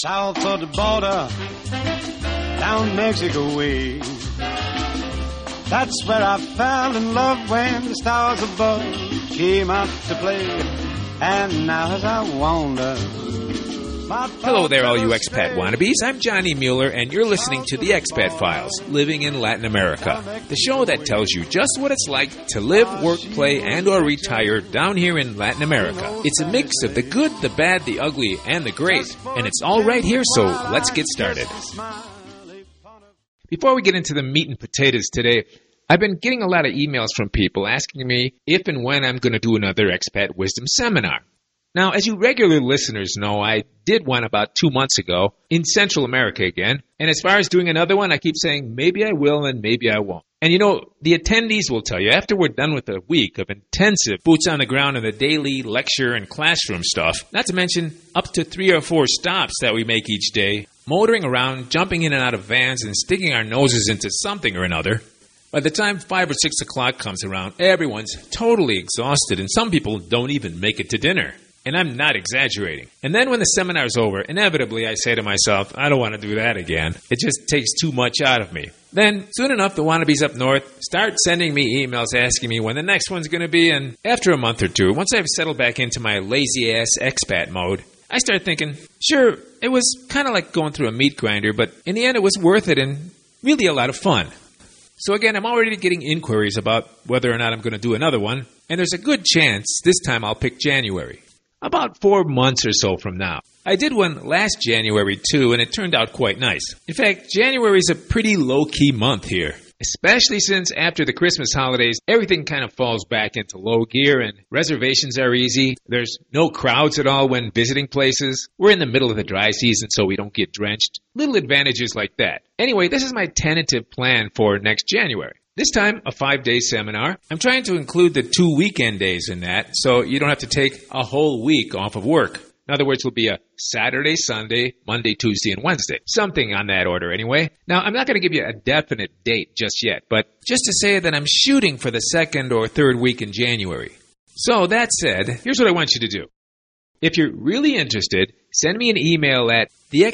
South of the border, down Mexico way. That's where I fell in love when the stars above came out to play. And now as I wander... Hello there, all you expat wannabes. I'm Johnny Mueller, and you're listening to the Expat Files, Living in Latin America, the show that tells you just what it's like to live, work, play, and or retire down here in Latin America. It's a mix of the good, the bad, the ugly, and the great, and it's all right here, so let's get started. Before we get into the meat and potatoes today, I've been getting a lot of emails from people asking me if and when I'm going to do another Expat Wisdom seminar. Now, as you regular listeners know, I did one about 2 months ago in Central America again. And as far as doing another one, I keep saying maybe I will and maybe I won't. And you know, the attendees will tell you after we're done with a week of intensive boots on the ground and the daily lecture and classroom stuff, not to mention up to 3 or 4 stops that we make each day, motoring around, jumping in and out of vans and sticking our noses into something or another. By the time 5 or 6 o'clock comes around, everyone's totally exhausted and some people don't even make it to dinner. And I'm not exaggerating. And then when the seminar's over, inevitably I say to myself, I don't want to do that again. It just takes too much out of me. Then, soon enough, the wannabes up north start sending me emails asking me when the next one's going to be. And after a month or two, once I've settled back into my lazy-ass expat mode, I start thinking, sure, it was kind of like going through a meat grinder, but in the end it was worth it and really a lot of fun. So again, I'm already getting inquiries about whether or not I'm going to do another one. And there's a good chance this time I'll pick January. About 4 months or so from now. I did one last January too, and it turned out quite nice. In fact, January is a pretty low-key month here, especially since after the Christmas holidays, everything kind of falls back into low gear and reservations are easy. There's no crowds at all when visiting places. We're in the middle of the dry season, so we don't get drenched. Little advantages like that. Anyway, this is my tentative plan for next January. This time, a 5-day seminar. I'm trying to include the 2 weekend days in that, so you don't have to take a whole week off of work. In other words, it'll be a Saturday, Sunday, Monday, Tuesday, and Wednesday. Something on that order anyway. Now, I'm not going to give you a definite date just yet, but just to say that I'm shooting for the 2nd or 3rd week in January. So, that said, here's what I want you to do. If you're really interested, send me an email at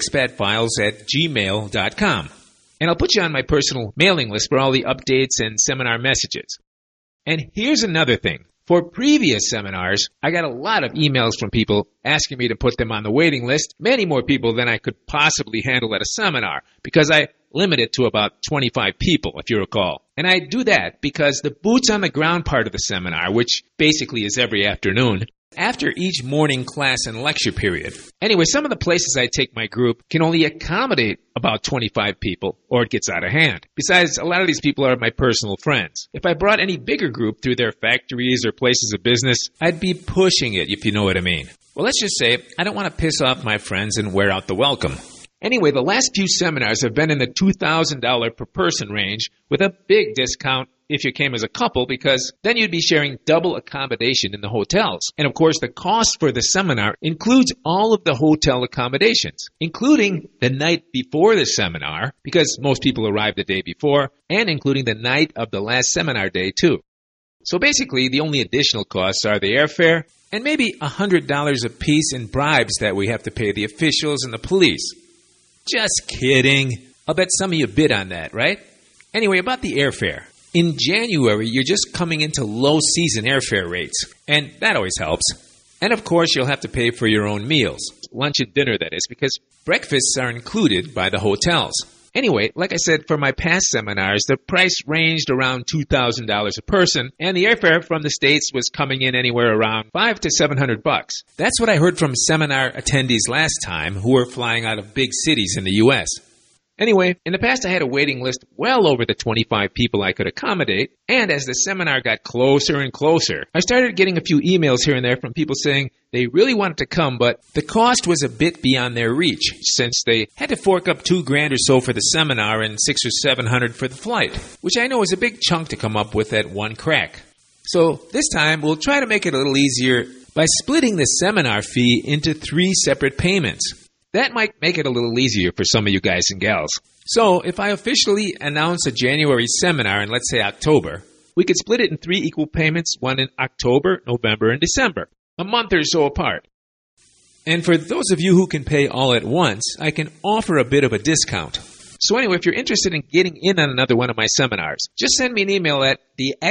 theexpatfiles@gmail.com. And I'll put you on my personal mailing list for all the updates and seminar messages. And here's another thing. For previous seminars, I got a lot of emails from people asking me to put them on the waiting list, many more people than I could possibly handle at a seminar, because I limit it to about 25 people, if you recall. And I do that because the boots on the ground part of the seminar, which basically is every afternoon, after each morning class and lecture period. Anyway, some of the places I take my group can only accommodate about 25 people, or it gets out of hand. Besides, a lot of these people are my personal friends. If I brought any bigger group through their factories or places of business, I'd be pushing it, if you know what I mean. Well, let's just say I don't want to piss off my friends and wear out the welcome. Anyway, the last few seminars have been in the $2,000 per person range with a big discount if you came as a couple, because then you'd be sharing double accommodation in the hotels. And of course, the cost for the seminar includes all of the hotel accommodations, including the night before the seminar, because most people arrive the day before, and including the night of the last seminar day too. So basically, the only additional costs are the airfare and maybe $100 a piece in bribes that we have to pay the officials and the police. Just kidding. I'll bet some of you bid on that, right? Anyway, about the airfare. In January, you're just coming into low-season airfare rates, and that always helps. And of course, you'll have to pay for your own meals, lunch and dinner that is, because breakfasts are included by the hotels. Anyway, like I said, for my past seminars, the price ranged around $2,000 a person, and the airfare from the States was coming in anywhere around $500 to $700. That's what I heard from seminar attendees last time who were flying out of big cities in the U.S. Anyway, in the past I had a waiting list well over the 25 people I could accommodate, and as the seminar got closer and closer, I started getting a few emails here and there from people saying they really wanted to come, but the cost was a bit beyond their reach, since they had to fork up $2,000 or so for the seminar and $600 or $700 for the flight, which I know is a big chunk to come up with at one crack. So this time we'll try to make it a little easier by splitting the seminar fee into 3 separate payments. That might make it a little easier for some of you guys and gals. So, if I officially announce a January seminar in, let's say, October, we could split it in 3 equal payments, one in October, November, and December, a month or so apart. And for those of you who can pay all at once, I can offer a bit of a discount. So anyway, if you're interested in getting in on another one of my seminars, just send me an email at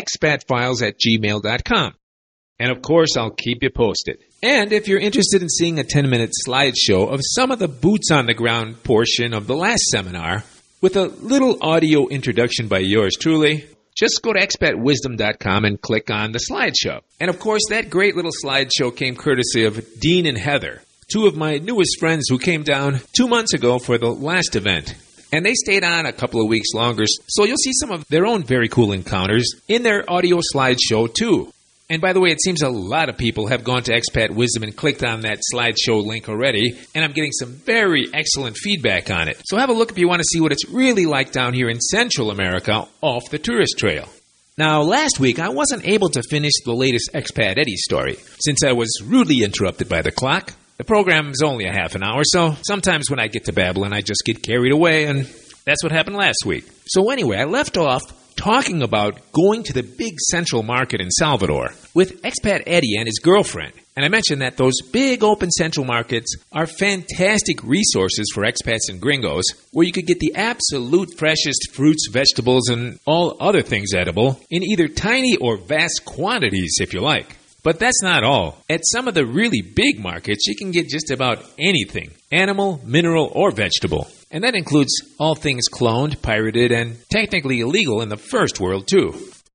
theexpatfiles@gmail.com. And of course, I'll keep you posted. And if you're interested in seeing a 10-minute slideshow of some of the boots-on-the-ground portion of the last seminar, with a little audio introduction by yours truly, just go to expatwisdom.com and click on the slideshow. And of course, that great little slideshow came courtesy of Dean and Heather, two of my newest friends who came down 2 months ago for the last event. And they stayed on a couple of weeks longer, so you'll see some of their own very cool encounters in their audio slideshow too. And by the way, it seems a lot of people have gone to Expat Wisdom and clicked on that slideshow link already, and I'm getting some very excellent feedback on it. So have a look if you want to see what it's really like down here in Central America off the tourist trail. Now, last week, I wasn't able to finish the latest Expat Eddie story, since I was rudely interrupted by the clock. The program is only a half an hour, so sometimes when I get to babbling, I just get carried away, and that's what happened last week. So anyway, I left off talking about going to the big central market in Salvador with Expat Eddie and his girlfriend. And I mentioned that those big open central markets are fantastic resources for expats and gringos, where you could get the absolute freshest fruits, vegetables, and all other things edible in either tiny or vast quantities, if you like. But that's not all. At some of the really big markets, you can get just about anything, animal, mineral, or vegetable. And that includes all things cloned, pirated, and technically illegal in the first world, too.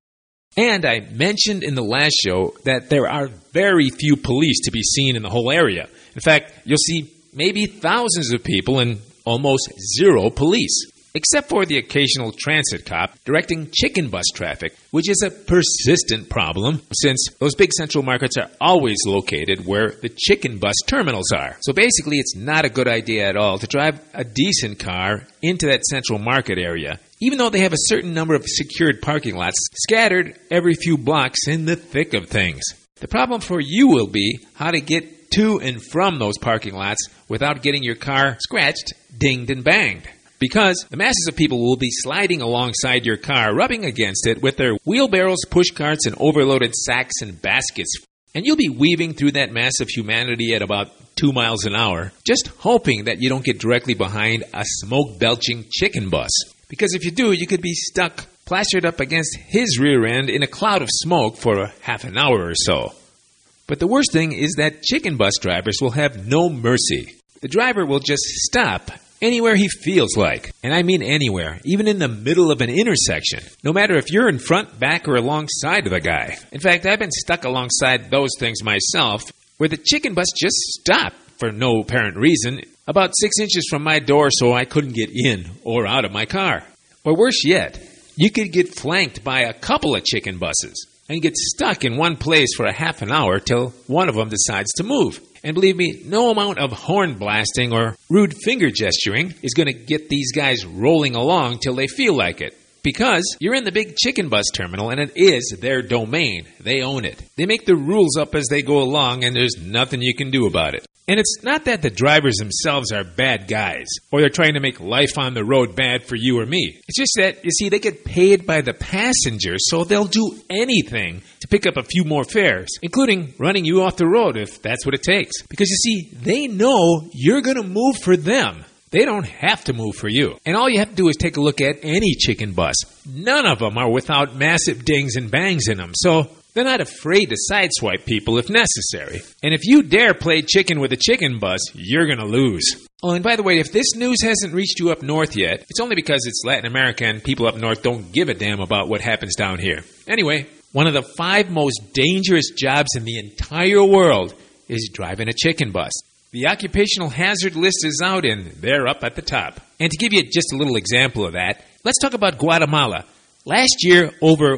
And I mentioned in the last show that there are very few police to be seen in the whole area. In fact, you'll see maybe thousands of people and almost zero police, except for the occasional transit cop directing chicken bus traffic, which is a persistent problem since those big central markets are always located where the chicken bus terminals are. So basically, it's not a good idea at all to drive a decent car into that central market area, even though they have a certain number of secured parking lots scattered every few blocks in the thick of things. The problem for you will be how to get to and from those parking lots without getting your car scratched, dinged, and banged. Because the masses of people will be sliding alongside your car, rubbing against it with their wheelbarrows, push carts, and overloaded sacks and baskets. And you'll be weaving through that mass of humanity at about 2 miles an hour, just hoping that you don't get directly behind a smoke-belching chicken bus. Because if you do, you could be stuck, plastered up against his rear end in a cloud of smoke for a half an hour or so. But the worst thing is that chicken bus drivers will have no mercy. The driver will just stop anywhere he feels like. And I mean anywhere, even in the middle of an intersection. No matter if you're in front, back, or alongside of the guy. In fact, I've been stuck alongside those things myself, where the chicken bus just stopped for no apparent reason, about 6 inches from my door so I couldn't get in or out of my car. Or worse yet, you could get flanked by a couple of chicken buses and get stuck in one place for a half an hour till one of them decides to move. And believe me, no amount of horn blasting or rude finger gesturing is going to get these guys rolling along till they feel like it. Because you're in the big chicken bus terminal and it is their domain. They own it. They make the rules up as they go along and there's nothing you can do about it. And it's not that the drivers themselves are bad guys or they're trying to make life on the road bad for you or me. It's just that, you see, they get paid by the passengers, so they'll do anything to pick up a few more fares, including running you off the road if that's what it takes. Because you see, they know you're going to move for them. They don't have to move for you. And all you have to do is take a look at any chicken bus. None of them are without massive dings and bangs in them, so they're not afraid to sideswipe people if necessary. And if you dare play chicken with a chicken bus, you're going to lose. Oh, and by the way, if this news hasn't reached you up north yet, it's only because it's Latin America and people up north don't give a damn about what happens down here. Anyway, one of the 5 most dangerous jobs in the entire world is driving a chicken bus. The occupational hazard list is out and they're up at the top. And to give you just a little example of that, let's talk about Guatemala. Last year, over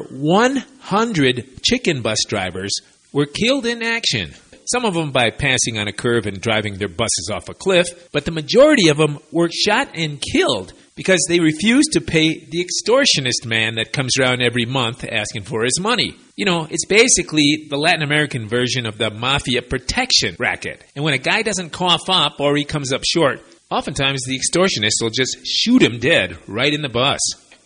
100 chicken bus drivers were killed in action. Some of them by passing on a curve and driving their buses off a cliff, but the majority of them were shot and killed because they refused to pay the extortionist man that comes around every month asking for his money. You know, it's basically the Latin American version of the mafia protection racket. And when a guy doesn't cough up or he comes up short, oftentimes the extortionist will just shoot him dead right in the bus.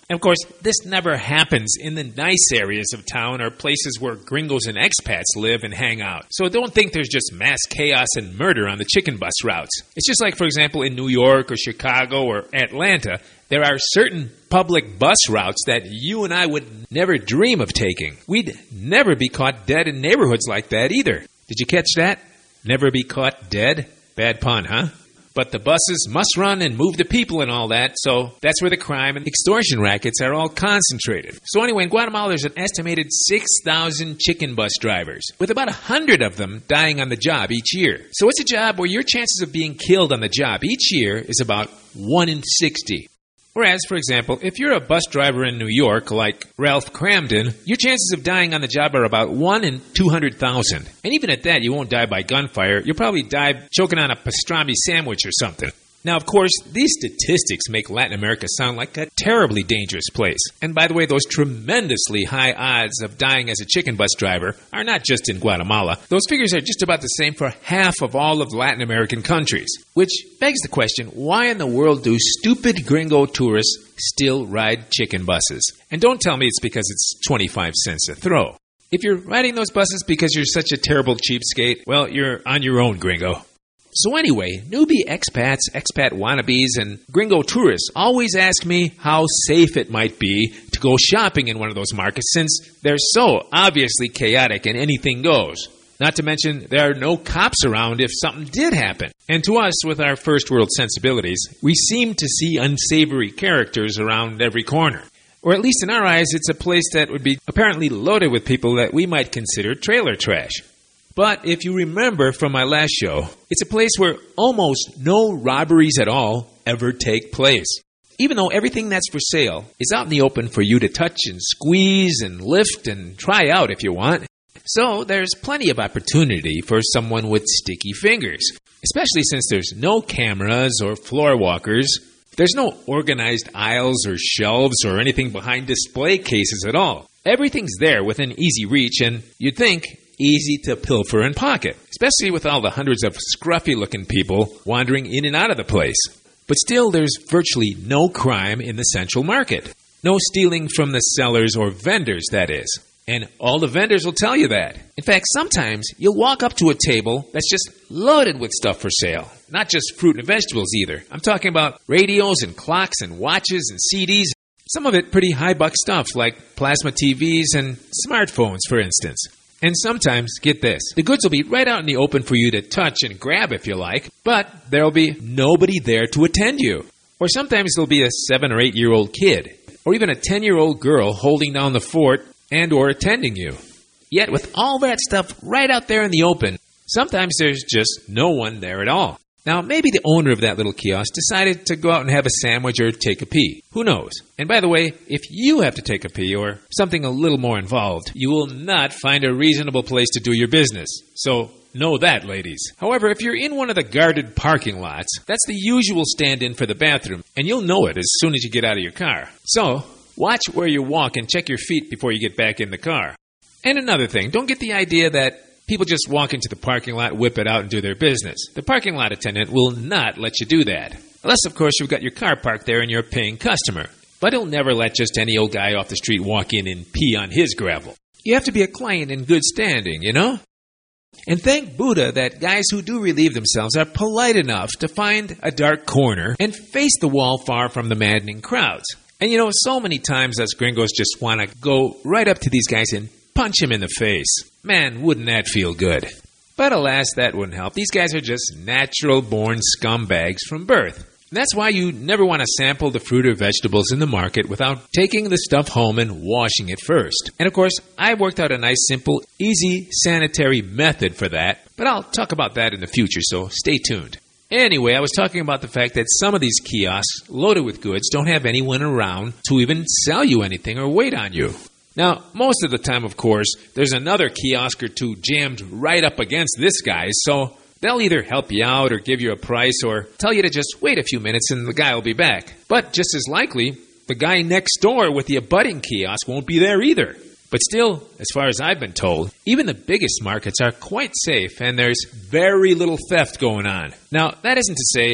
And of course, this never happens in the nice areas of town or places where gringos and expats live and hang out. So don't think there's just mass chaos and murder on the chicken bus routes. It's just like, for example, in New York or Chicago or Atlanta, there are certain public bus routes that you and I would never dream of taking. We'd never be caught dead in neighborhoods like that either. Did you catch that? Never be caught dead? Bad pun, huh? But the buses must run and move the people and all that, so that's where the crime and extortion rackets are all concentrated. So anyway, in Guatemala, there's an estimated 6,000 chicken bus drivers, with about 100 of them dying on the job each year. So it's a job where your chances of being killed on the job each year is about 1 in 60. Whereas, for example, if you're a bus driver in New York, like Ralph Cramden, your chances of dying on the job are about 1 in 200,000. And even at that, you won't die by gunfire. You'll probably die choking on a pastrami sandwich or something. Now, of course, these statistics make Latin America sound like a terribly dangerous place. And by the way, those tremendously high odds of dying as a chicken bus driver are not just in Guatemala. Those figures are just about the same for half of all of Latin American countries. Which begs the question, why in the world do stupid gringo tourists still ride chicken buses? And don't tell me it's because it's 25 cents a throw. If you're riding those buses because you're such a terrible cheapskate, well, you're on your own, gringo. So anyway, newbie expats, expat wannabes, and gringo tourists always ask me how safe it might be to go shopping in one of those markets since they're so obviously chaotic and anything goes. Not to mention, there are no cops around if something did happen. And to us, with our first world sensibilities, we seem to see unsavory characters around every corner. Or at least in our eyes, it's a place that would be apparently loaded with people that we might consider trailer trash. But if you remember from my last show, it's a place where almost no robberies at all ever take place. Even though everything that's for sale is out in the open for you to touch and squeeze and lift and try out if you want. So there's plenty of opportunity for someone with sticky fingers, especially since there's no cameras or floor walkers. There's no organized aisles or shelves or anything behind display cases at all. Everything's there within easy reach and, you'd think, easy to pilfer and pocket, especially with all the hundreds of scruffy-looking people wandering in and out of the place. But still, there's virtually no crime in the central market. No stealing from the sellers or vendors, that is. And all the vendors will tell you that. In fact, sometimes you'll walk up to a table that's just loaded with stuff for sale. Not just fruit and vegetables either. I'm talking about radios and clocks and watches and CDs. Some of it pretty high-buck stuff like plasma TVs and smartphones, for instance. And sometimes, get this, the goods will be right out in the open for you to touch and grab if you like, but there'll be nobody there to attend you. Or sometimes there'll be a 7 or 8-year-old kid, or even a 10-year-old girl holding down the fort and or attending you. Yet with all that stuff right out there in the open, sometimes there's just no one there at all. Now, maybe the owner of that little kiosk decided to go out and have a sandwich or take a pee. Who knows? And by the way, if you have to take a pee or something a little more involved, you will not find a reasonable place to do your business. So, know that, ladies. However, if you're in one of the guarded parking lots, that's the usual stand-in for the bathroom, and you'll know it as soon as you get out of your car. So, watch where you walk and check your feet before you get back in the car. And another thing, don't get the idea that people just walk into the parking lot, whip it out, and do their business. The parking lot attendant will not let you do that. Unless, of course, you've got your car parked there and you're a paying customer. But he'll never let just any old guy off the street walk in and pee on his gravel. You have to be a client in good standing, you know? And thank Buddha that guys who do relieve themselves are polite enough to find a dark corner and face the wall far from the maddening crowds. And you know, so many times us gringos just want to go right up to these guys and punch him in the face. Man, wouldn't that feel good? But alas, that wouldn't help. These guys are just natural-born scumbags from birth. And that's why you never want to sample the fruit or vegetables in the market without taking the stuff home and washing it first. And of course, I've worked out a nice, simple, easy, sanitary method for that, but I'll talk about that in the future, so stay tuned. Anyway, I was talking about the fact that some of these kiosks loaded with goods don't have anyone around to even sell you anything or wait on you. Now, most of the time, of course, there's another kiosk or two jammed right up against this guy's, so they'll either help you out or give you a price or tell you to just wait a few minutes and the guy will be back. But just as likely, the guy next door with the abutting kiosk won't be there either. But still, as far as I've been told, even the biggest markets are quite safe and there's very little theft going on. Now, that isn't to say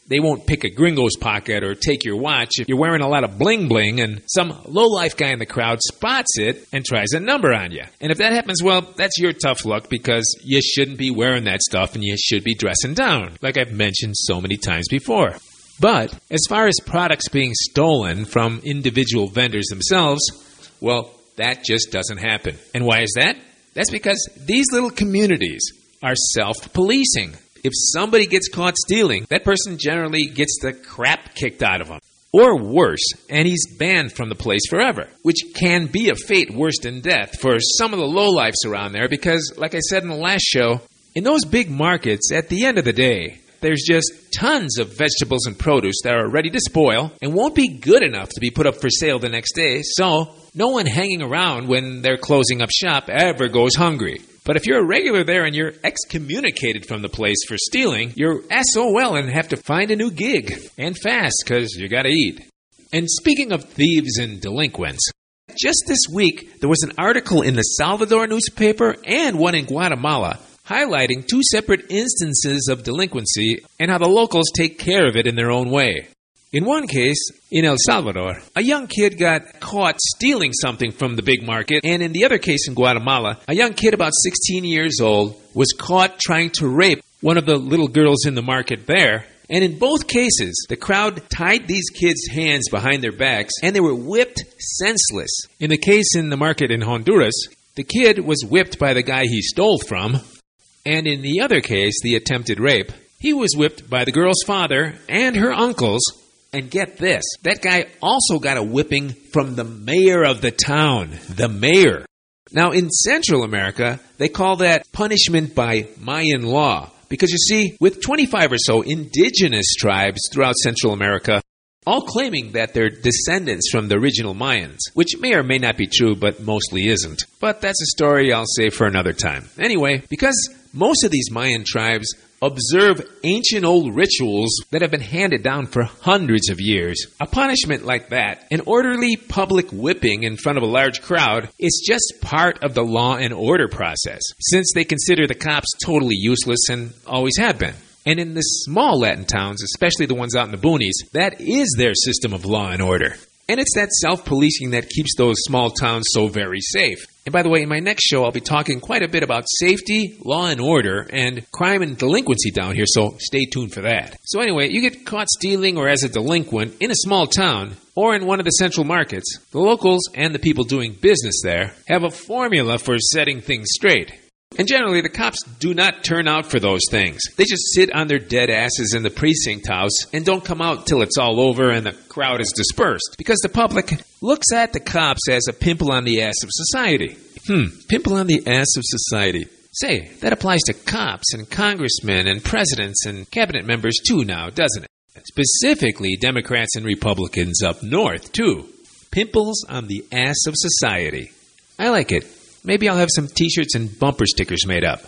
They won't pick a gringo's pocket or take your watch if you're wearing a lot of bling bling and some lowlife guy in the crowd spots it and tries a number on you. And if that happens, well, that's your tough luck because you shouldn't be wearing that stuff and you should be dressing down, like I've mentioned so many times before. But as far as products being stolen from individual vendors themselves, well, that just doesn't happen. And why is that? That's because these little communities are self-policing. If somebody gets caught stealing, that person generally gets the crap kicked out of him. Or worse, and he's banned from the place forever, which can be a fate worse than death for some of the lowlifes around there because, like I said in the last show, in those big markets, at the end of the day, there's just tons of vegetables and produce that are ready to spoil and won't be good enough to be put up for sale the next day, so no one hanging around when they're closing up shop ever goes hungry. But if you're a regular there and you're excommunicated from the place for stealing, you're SOL and have to find a new gig. And fast, because you gotta eat. And speaking of thieves and delinquents, just this week there was an article in the Salvador newspaper and one in Guatemala highlighting two separate instances of delinquency and how the locals take care of it in their own way. In one case, in El Salvador, a young kid got caught stealing something from the big market, and in the other case in Guatemala, a young kid about 16 years old was caught trying to rape one of the little girls in the market there. And in both cases, the crowd tied these kids' hands behind their backs, and they were whipped senseless. In the case in the market in Honduras, the kid was whipped by the guy he stole from. And in the other case, the attempted rape, he was whipped by the girl's father and her uncles. And get this, that guy also got a whipping from the mayor of the town. The mayor. Now, in Central America, they call that punishment by Mayan law. Because you see, with 25 or so indigenous tribes throughout Central America, all claiming that they're descendants from the original Mayans, which may or may not be true, but mostly isn't. But that's a story I'll save for another time. Anyway, because most of these Mayan tribes observe ancient old rituals that have been handed down for hundreds of years, a punishment like that, an orderly public whipping in front of a large crowd, is just part of the law and order process, since they consider the cops totally useless and always have been. And in the small Latin towns, especially the ones out in the boonies, that is their system of law and order. And it's that self-policing that keeps those small towns so very safe. And by the way, in my next show, I'll be talking quite a bit about safety, law and order, and crime and delinquency down here, so stay tuned for that. So anyway, you get caught stealing or as a delinquent in a small town or in one of the central markets, the locals and the people doing business there have a formula for setting things straight. And generally, the cops do not turn out for those things. They just sit on their dead asses in the precinct house and don't come out till it's all over and the crowd is dispersed. Because the public looks at the cops as a pimple on the ass of society. Pimple on the ass of society. Say, that applies to cops and congressmen and presidents and cabinet members too now, doesn't it? Specifically, Democrats and Republicans up north, too. Pimples on the ass of society. I like it. Maybe I'll have some t-shirts and bumper stickers made up.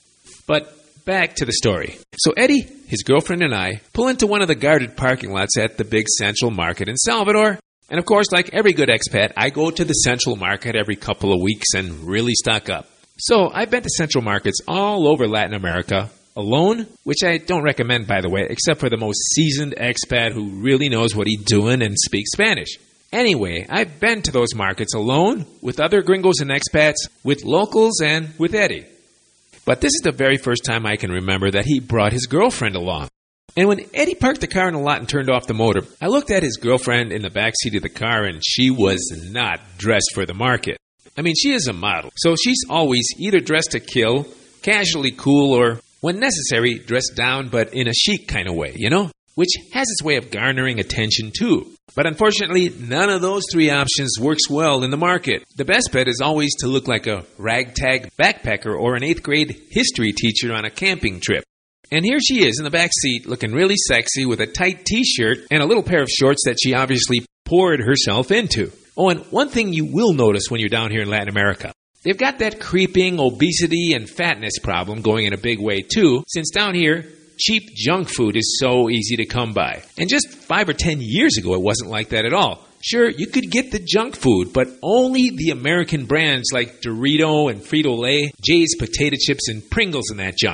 But back to the story. So Eddie, his girlfriend, and I pull into one of the guarded parking lots at the big Central Market in Salvador. And of course, like every good expat, I go to the Central Market every couple of weeks and really stock up. So I've been to Central Markets all over Latin America, alone, which I don't recommend, by the way, except for the most seasoned expat who really knows what he's doing and speaks Spanish. Anyway, I've been to those markets alone, with other gringos and expats, with locals, and with Eddie. But this is the very first time I can remember that he brought his girlfriend along. And when Eddie parked the car in the lot and turned off the motor, I looked at his girlfriend in the back seat of the car, and she was not dressed for the market. I mean, she is a model, so she's always either dressed to kill, casually cool, or, when necessary, dressed down but in a chic kind of way, you know? Which has its way of garnering attention too. But unfortunately, none of those three options works well in the market. The best bet is always to look like a ragtag backpacker or an 8th grade history teacher on a camping trip. And here she is in the back seat looking really sexy with a tight t-shirt and a little pair of shorts that she obviously poured herself into. Oh, and one thing you will notice when you're down here in Latin America. They've got that creeping obesity and fatness problem going in a big way too, since down here, cheap junk food is so easy to come by. And just 5 or 10 years ago, it wasn't like that at all. Sure, you could get the junk food, but only the American brands like Dorito and Frito-Lay, Jay's potato chips, and Pringles and that junk.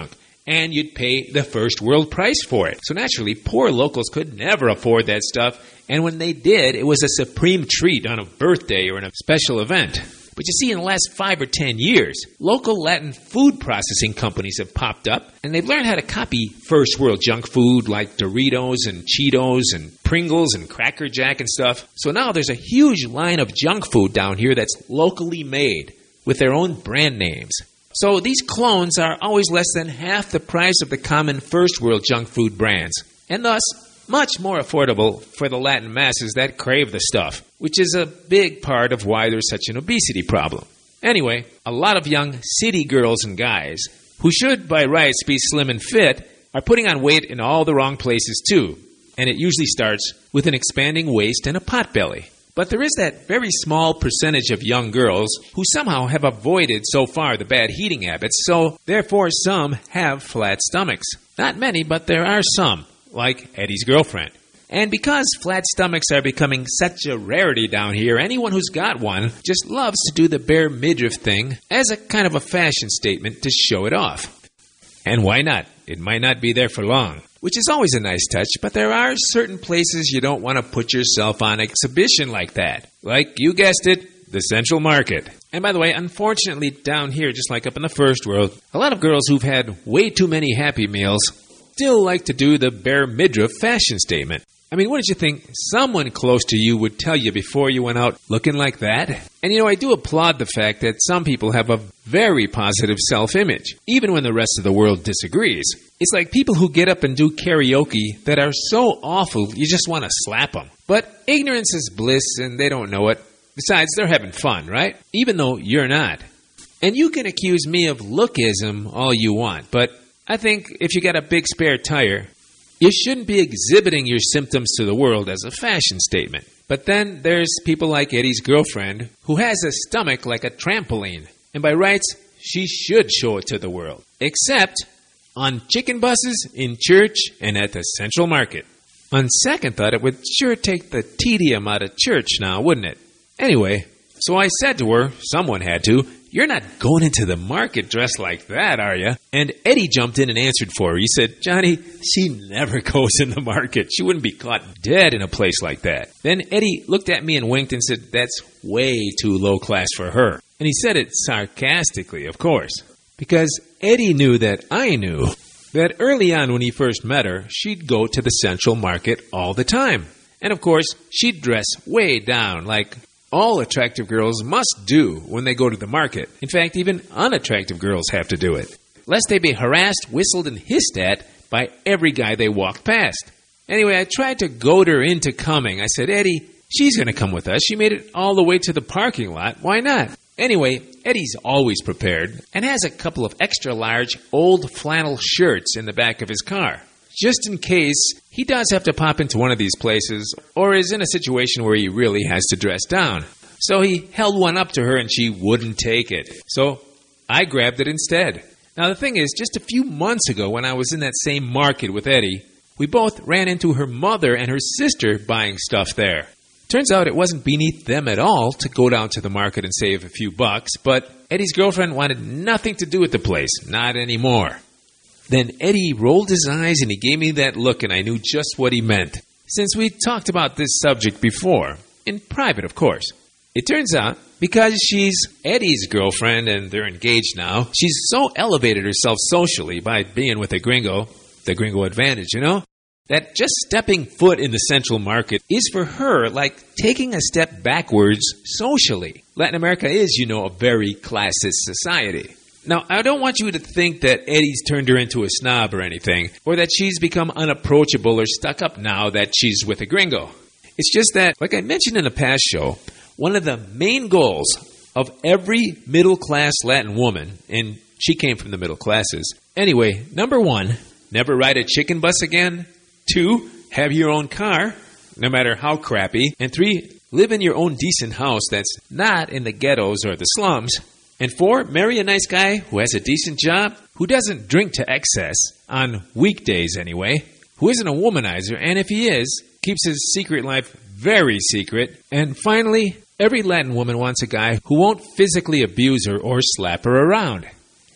and you'd pay the first world price for it. So naturally, poor locals could never afford that stuff, and when they did, it was a supreme treat on a birthday or in a special event. But you see, in the last 5 or 10 years, local Latin food processing companies have popped up, and they've learned how to copy first world junk food like Doritos and Cheetos and Pringles and Cracker Jack and stuff. So now there's a huge line of junk food down here that's locally made with their own brand names. So these clones are always less than half the price of the common first world junk food brands, and thus much more affordable for the Latin masses that crave the stuff, which is a big part of why there's such an obesity problem. Anyway, a lot of young city girls and guys, who should by rights be slim and fit, are putting on weight in all the wrong places too, and it usually starts with an expanding waist and a potbelly. But there is that very small percentage of young girls who somehow have avoided so far the bad eating habits, so therefore some have flat stomachs. Not many, but there are some, like Eddie's girlfriend. And because flat stomachs are becoming such a rarity down here, anyone who's got one just loves to do the bare midriff thing as a kind of a fashion statement to show it off. And why not? It might not be there for long, which is always a nice touch, but there are certain places you don't want to put yourself on exhibition like that. Like, you guessed it, the Central Market. And by the way, unfortunately down here, just like up in the first world, a lot of girls who've had way too many Happy Meals still like to do the bare midriff fashion statement. I mean, what did you think someone close to you would tell you before you went out looking like that? And you know, I do applaud the fact that some people have a very positive self-image, even when the rest of the world disagrees. It's like people who get up and do karaoke that are so awful you just want to slap them. But ignorance is bliss and they don't know it. Besides, they're having fun, right? Even though you're not. And you can accuse me of lookism all you want, but I think if you got a big spare tire, you shouldn't be exhibiting your symptoms to the world as a fashion statement. But then there's people like Eddie's girlfriend who has a stomach like a trampoline. And by rights, she should show it to the world. Except on chicken buses, in church, and at the Central Market. On second thought, it would sure take the tedium out of church now, wouldn't it? Anyway, so I said to her, someone had to, "You're not going into the market dressed like that, are you?" And Eddie jumped in and answered for her. He said, "Johnny, she never goes in the market. She wouldn't be caught dead in a place like that." Then Eddie looked at me and winked and said, "That's way too low class for her." And he said it sarcastically, of course, because Eddie knew that I knew that early on when he first met her, she'd go to the Central Market all the time. And of course, she'd dress way down like all attractive girls must do when they go to the market. In fact, even unattractive girls have to do it, lest they be harassed, whistled, and hissed at by every guy they walk past. Anyway, I tried to goad her into coming. I said, "Eddie, she's going to come with us. She made it all the way to the parking lot. Why not?" Anyway, Eddie's always prepared and has a couple of extra-large old flannel shirts in the back of his car, just in case he does have to pop into one of these places or is in a situation where he really has to dress down. So he held one up to her and she wouldn't take it. So I grabbed it instead. Now the thing is, just a few months ago when I was in that same market with Eddie, we both ran into her mother and her sister buying stuff there. Turns out it wasn't beneath them at all to go down to the market and save a few bucks, but Eddie's girlfriend wanted nothing to do with the place, not anymore. Then Eddie rolled his eyes and he gave me that look and I knew just what he meant. Since we talked about this subject before, in private of course. It turns out, because she's Eddie's girlfriend and they're engaged now, she's so elevated herself socially by being with a gringo, the gringo advantage, you know, that just stepping foot in the Central Market is for her like taking a step backwards socially. Latin America is, you know, a very classist society. Now, I don't want you to think that Eddie's turned her into a snob or anything, or that she's become unapproachable or stuck up now that she's with a gringo. It's just that, like I mentioned in a past show, one of the main goals of every middle-class Latin woman, and she came from the middle classes. Anyway, number 1, never ride a chicken bus again. 2, have your own car, no matter how crappy. And 3, live in your own decent house that's not in the ghettos or the slums. And 4, marry a nice guy who has a decent job, who doesn't drink to excess, on weekdays anyway, who isn't a womanizer, and if he is, keeps his secret life very secret. And finally, every Latin woman wants a guy who won't physically abuse her or slap her around.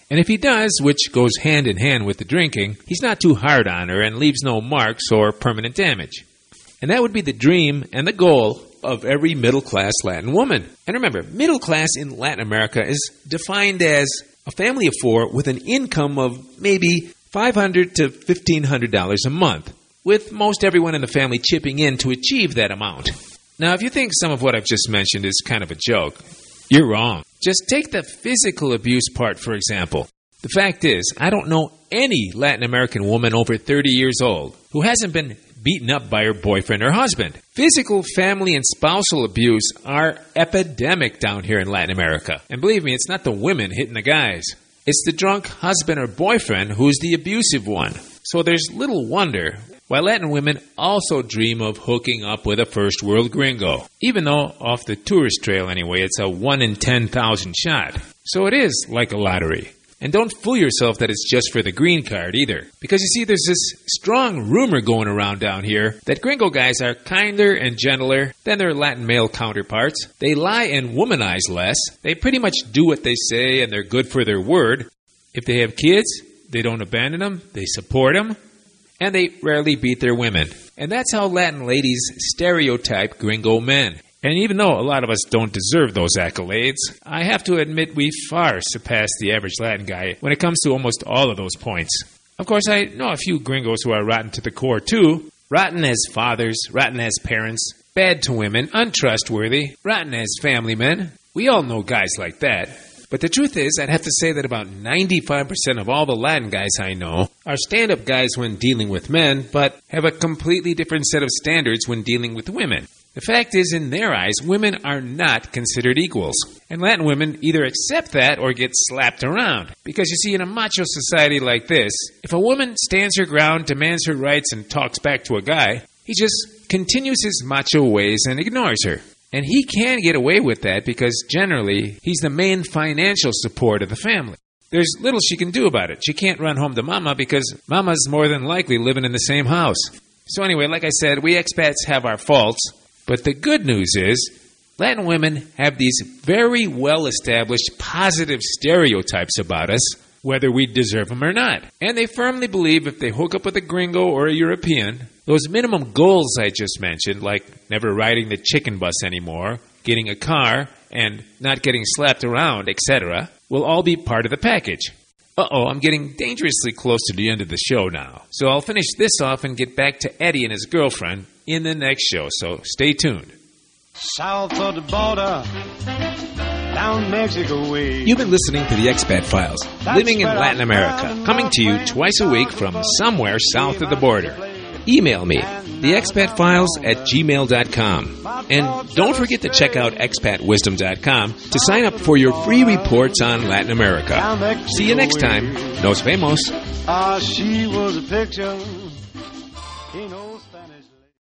And if he does, which goes hand in hand with the drinking, he's not too hard on her and leaves no marks or permanent damage. And that would be the dream and the goal of every middle-class Latin woman. And remember, middle class in Latin America is defined as a family of four with an income of maybe $500 to $1,500 a month, with most everyone in the family chipping in to achieve that amount. Now, if you think some of what I've just mentioned is kind of a joke, you're wrong. Just take the physical abuse part, for example. The fact is, I don't know any Latin American woman over 30 years old who hasn't been beaten up by her boyfriend or husband. Physical, family, and spousal abuse are epidemic down here in Latin America. And believe me, it's not the women hitting the guys. It's the drunk husband or boyfriend who's the abusive one. So there's little wonder why Latin women also dream of hooking up with a first world gringo. Even though, off the tourist trail anyway, it's a 1 in 10,000 shot. So it is like a lottery. And don't fool yourself that it's just for the green card either. Because you see, there's this strong rumor going around down here that gringo guys are kinder and gentler than their Latin male counterparts. They lie and womanize less. They pretty much do what they say and they're good for their word. If they have kids, they don't abandon them, they support them, and they rarely beat their women. And that's how Latin ladies stereotype gringo men. And even though a lot of us don't deserve those accolades, I have to admit we far surpass the average Latin guy when it comes to almost all of those points. Of course, I know a few gringos who are rotten to the core too. Rotten as fathers, rotten as parents, bad to women, untrustworthy, rotten as family men. We all know guys like that. But the truth is, I'd have to say that about 95% of all the Latin guys I know are stand-up guys when dealing with men, but have a completely different set of standards when dealing with women. The fact is, in their eyes, women are not considered equals. And Latin women either accept that or get slapped around. Because you see, in a macho society like this, if a woman stands her ground, demands her rights, and talks back to a guy, he just continues his macho ways and ignores her. And he can get away with that because generally, he's the main financial support of the family. There's little she can do about it. She can't run home to Mama because Mama's more than likely living in the same house. So anyway, like I said, we expats have our faults. But the good news is, Latin women have these very well-established positive stereotypes about us, whether we deserve them or not. And they firmly believe if they hook up with a gringo or a European, those minimum goals I just mentioned, like never riding the chicken bus anymore, getting a car, and not getting slapped around, etc., will all be part of the package. I'm getting dangerously close to the end of the show now. So I'll finish this off and get back to Eddie and his girlfriend in the next show, so stay tuned. South of the border, down Mexico way. You've been listening to the Expat Files, living in Latin America, coming to you twice a week from somewhere south of the border. Email me, theexpatfiles@gmail.com. And don't forget to check out expatwisdom.com to sign up for your free reports on Latin America. See you next time. Nos vemos. She was a picture.